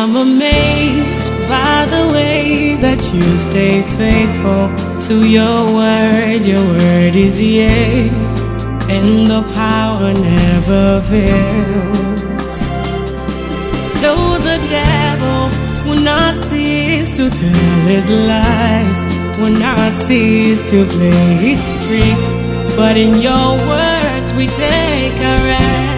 I'm amazed by the way that you stay faithful to your word. Your word is yea, and the power never fails. Though the devil will not cease to tell his lies, will not cease to play his tricks, but in your words we take our rest.